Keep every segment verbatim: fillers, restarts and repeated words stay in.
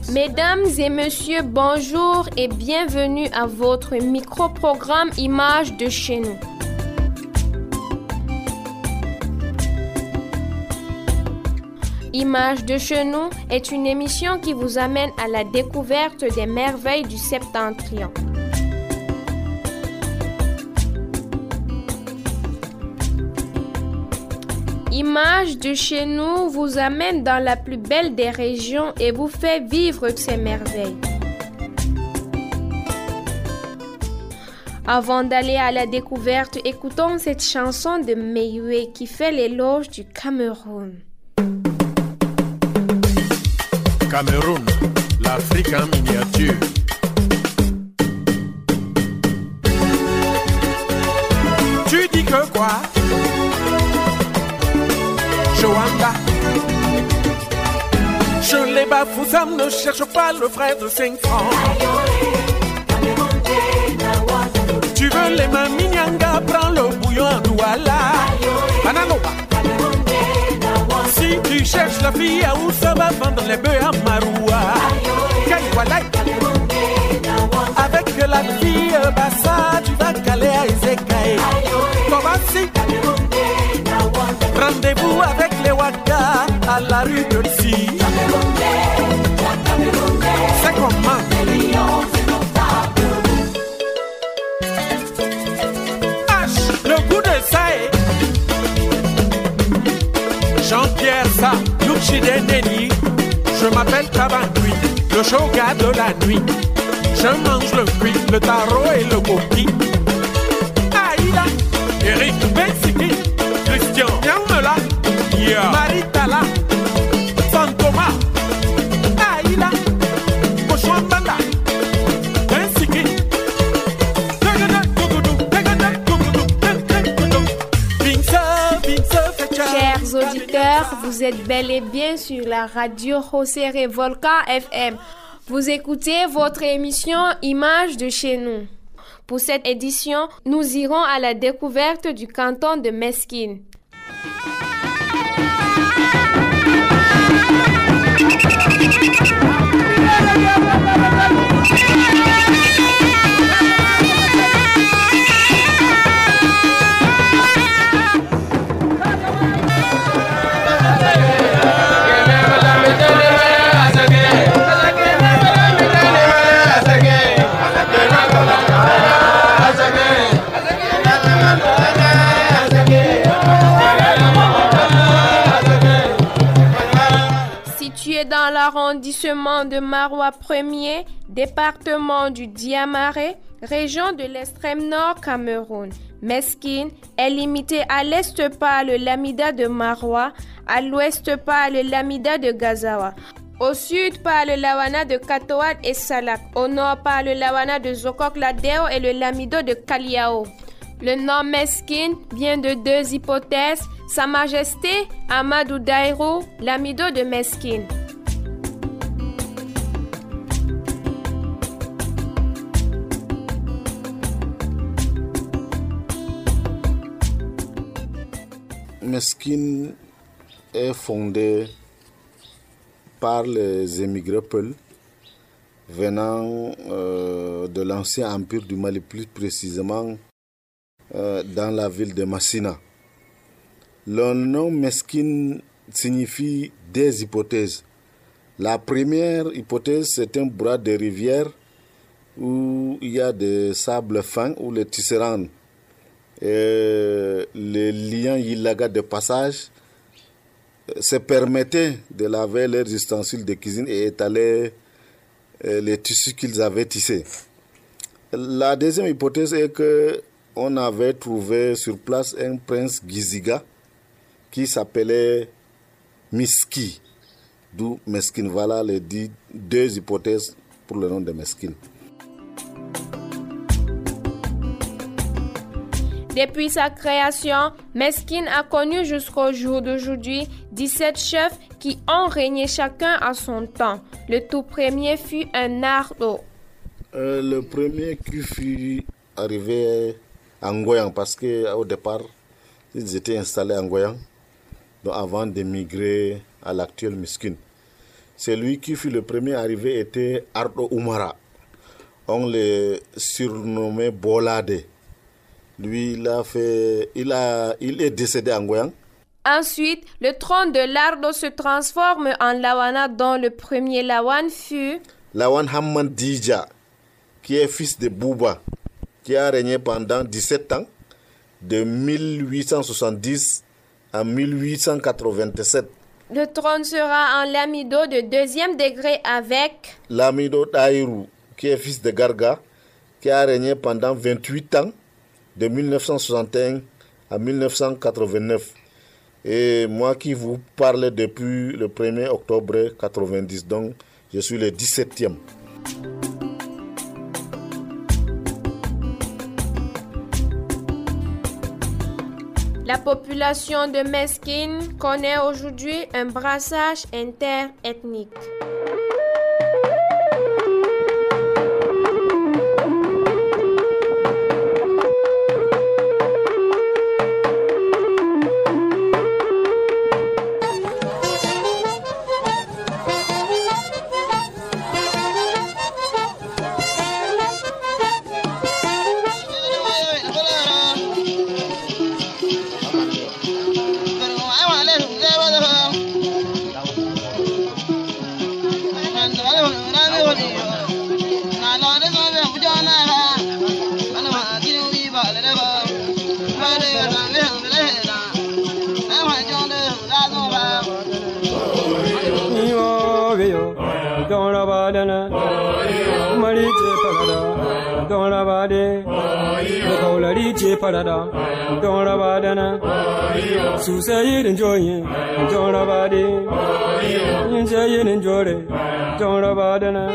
Mesdames et messieurs, bonjour et bienvenue à votre micro-programme Images de chez nous. Images de chez nous est une émission qui vous amène à la découverte des merveilles du Septentrion. Images de chez nous vous amène dans la plus belle des régions et vous fait vivre ces merveilles. Avant d'aller à la découverte, écoutons cette chanson de Meïwe qui fait l'éloge du Cameroun. Cameroun, l'Afrique en miniature. Tu dis que quoi? Joanda, je les bafoussam, ne cherche pas le frère de cinq francs. Tu veux les maminianga, prends le bouillon à Douala. Ananoba. Si tu cherches la fille à où ça va vendre les bœufs à Maroua. Kaïwalai. Avec la fille Bassa, tu vas caler à Ezekaï. Kobasi. Rendez-vous avec les Waka à la rue de Lisi. C'est comment? H, le goût de ça est Jean-Pierre Sa, Luchide Neni. Je m'appelle Tabancui, le shoga de la nuit. Je mange le cuit, le taro et le coquille. Aïda, Eric Bensiki, Christian Nyamela, yeah. Maritala, Santoma, Aïla, Koshwambanda, Bensiki. Chers auditeurs, vous êtes bel et bien sur la radio Hosere Volcan F M. Vous écoutez votre émission Images de chez nous. Pour cette édition, nous irons à la découverte du canton de Meskine. Dans l'arrondissement de Maroua premier, département du Diamaré, région de l'extrême nord Cameroun. Meskine est limité à l'est par le Lamida de Maroua, à l'ouest par le Lamida de Gazawa, au sud par le Lawana de Katoad et Salak, au nord par le Lawana de Zokok-Ladeo et le Lamido de Kaliao. Le nom Meskine vient de deux hypothèses, Sa Majesté Amadou Daïrou, Lamido de Meskine. Meskine est fondée par les émigrés Peul venant euh, de l'ancien empire du Mali, plus précisément euh, dans la ville de Massina. Le nom Meskine signifie des hypothèses. La première hypothèse, c'est un bras de rivière où il y a des sables fins, où les tisserands et les liens Yilaga de passage se permettaient de laver leurs ustensiles de cuisine et étaler les tissus qu'ils avaient tissés. La deuxième hypothèse est qu'on avait trouvé sur place un prince Giziga qui s'appelait Miski, d'où Meskine. Voilà les deux hypothèses pour le nom de Meskine. Depuis sa création, Meskine a connu jusqu'au jour d'aujourd'hui dix-sept chefs qui ont régné chacun à son temps. Le tout premier fut un Nardo. Euh, le premier qui fut arrivé à Ngoyang, parce qu'au départ, ils étaient installés à Ngoyang, donc avant d'émigrer à l'actuel Meskine. Celui qui fut le premier arrivé était Ardo Oumara. On le surnommait Bolade. Lui, il, a fait, il, a, il est décédé en Goyang. Ensuite, le trône de Lardo se transforme en Lawana, dont le premier Lawan fut Lawan Hamman Dija, qui est fils de Bouba, qui a régné pendant dix-sept ans, de mille huit cent soixante-dix à mille huit cent quatre-vingt-sept. Le trône sera en Lamido de deuxième degré avec Lamido Daïrou, qui est fils de Garga, qui a régné pendant vingt-huit ans, de mille neuf cent soixante et un à mille neuf cent quatre-vingt-neuf. Et moi qui vous parle depuis le premier octobre quatre-vingt-dix, donc je suis le dix-septième. La population de Meskin connaît aujourd'hui un brassage interethnique. Parada, don't abadana, Susayin enjoying, don't abadi, enjoying enjoy, don't abadana.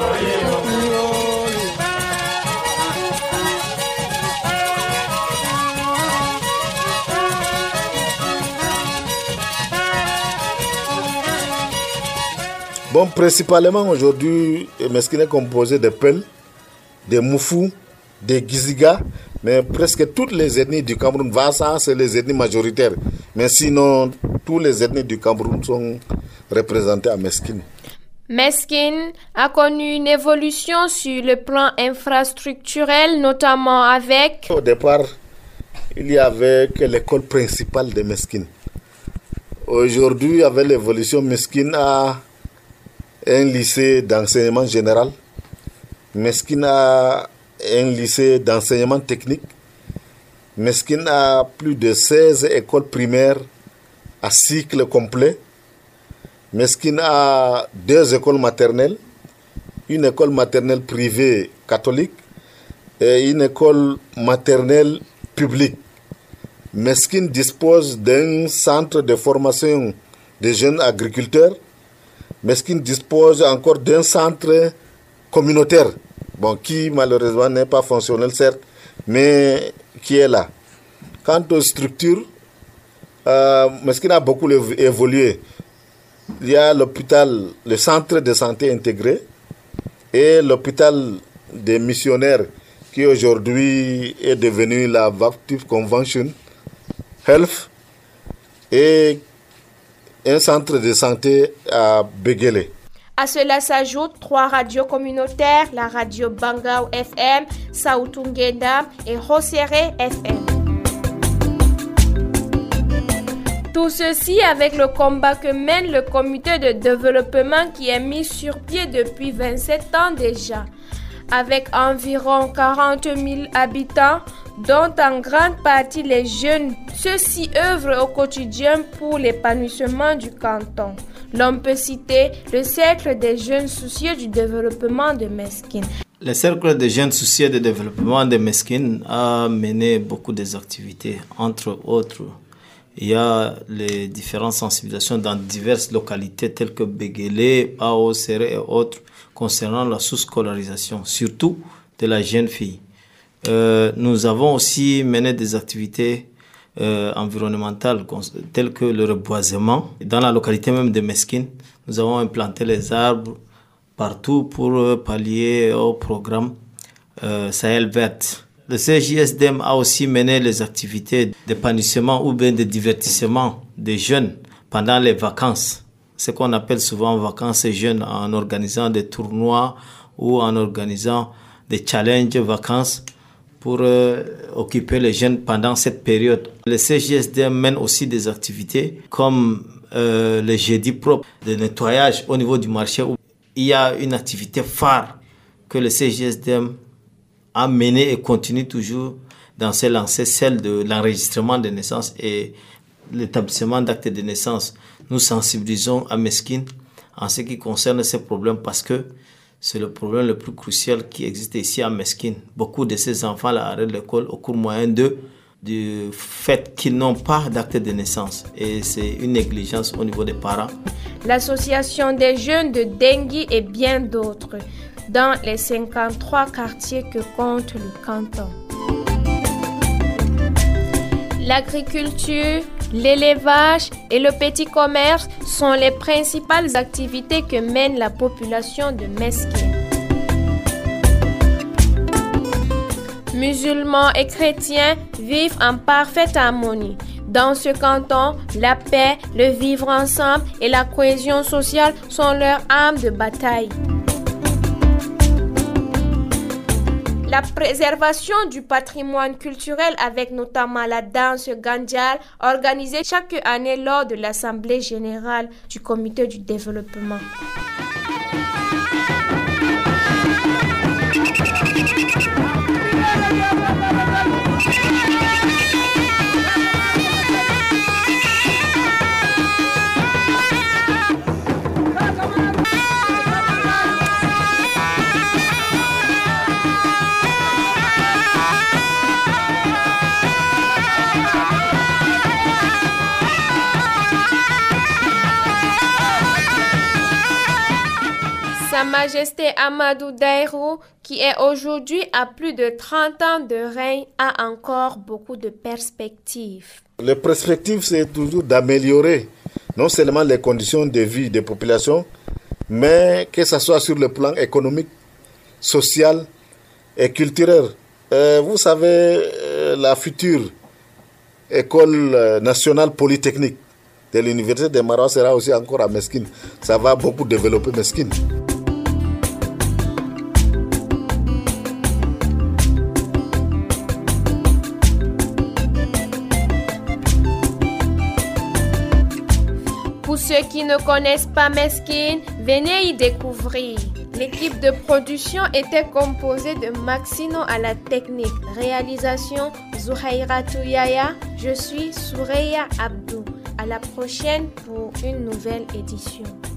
Bon, principalement aujourd'hui, Meskin est composé de Peuls, de Moufou, de Giziga, mais presque toutes les ethnies du Cameroun, Vassa, c'est les ethnies majoritaires. Mais sinon, tous les ethnies du Cameroun sont représentées à Meskin. Meskin a connu une évolution sur le plan infrastructurel, notamment avec... Au départ, il y avait que l'école principale de Meskin. Aujourd'hui, avec l'évolution, Meskin a un lycée d'enseignement général. Meskin a un lycée d'enseignement technique. Meskin a plus de seize écoles primaires à cycle complet. Meskin a deux écoles maternelles, une école maternelle privée catholique et une école maternelle publique. Meskin dispose d'un centre de formation des jeunes agriculteurs. Meskin dispose encore d'un centre communautaire, bon, qui malheureusement n'est pas fonctionnel certes, mais qui est là. Quant aux structures, euh, Meskin a beaucoup évolué. Il y a l'hôpital, le centre de santé intégré et l'hôpital des missionnaires qui aujourd'hui est devenu la Baptist Convention Health et un centre de santé à Béguélé. À cela s'ajoutent trois radios communautaires, la radio Bangao F M, Saoutungenda et Hosere F M. Tout ceci avec le combat que mène le comité de développement qui est mis sur pied depuis vingt-sept ans déjà. Avec environ quarante mille habitants, dont en grande partie les jeunes, ceux-ci œuvrent au quotidien pour l'épanouissement du canton. L'on peut citer le Cercle des jeunes soucieux du développement de Meskin. Le Cercle des jeunes soucieux du développement de Meskin a mené beaucoup d'activités, entre autres. Il y a les différentes sensibilisations dans diverses localités telles que Béguélé, Ao, Serré et autres concernant la sous-scolarisation, surtout de la jeune fille. Euh, nous avons aussi mené des activités euh, environnementales telles que le reboisement. Dans la localité même de Meskin, nous avons implanté les arbres partout pour pallier au programme euh, Sahel Vert. Le C J S D M a aussi mené les activités d'épanouissement ou bien de divertissement des jeunes pendant les vacances. ce qu'on appelle souvent vacances jeunes, en organisant des tournois ou en organisant des challenges vacances pour euh, occuper les jeunes pendant cette période. Le C J S D M mène aussi des activités comme euh, les jeudis propres de nettoyage au niveau du marché, où il y a une activité phare que le C J S D M a menée et continue toujours dans ses lancées, celle de l'enregistrement des naissances et l'établissement d'actes de naissance. Nous sensibilisons à Meskine en ce qui concerne ces problèmes parce que c'est le problème le plus crucial qui existe ici à Meskine. Beaucoup de ces enfants-là arrêtent l'école au cours moyen de, du fait qu'ils n'ont pas d'acte de naissance. Et c'est une négligence au niveau des parents. L'association des jeunes de Dengui et bien d'autres dans les cinquante-trois quartiers que compte le canton. L'agriculture, l'élevage et le petit commerce sont les principales activités que mène la population de Meskine. Musulmans et chrétiens vivent en parfaite harmonie. Dans ce canton, la paix, le vivre ensemble et la cohésion sociale sont leurs armes de bataille. La préservation du patrimoine culturel avec notamment la danse Gandial organisée chaque année lors de l'Assemblée générale du Comité du développement. Sa Majesté Amadou Daïrou, qui est aujourd'hui à plus de trente ans de règne, a encore beaucoup de perspectives. Les perspectives, c'est toujours d'améliorer non seulement les conditions de vie des populations, mais que ce soit sur le plan économique, social et culturel. Euh, vous savez, euh, la future école nationale polytechnique de l'université de Maroua sera aussi encore à Meskine. Ça va beaucoup développer Meskine. Pour ceux qui ne connaissent pas Meskine, venez y découvrir. L'équipe de production était composée de Maxino à la technique, réalisation Zouhaïra Touyaya. Je suis Soureya Abdou. À la prochaine pour une nouvelle édition.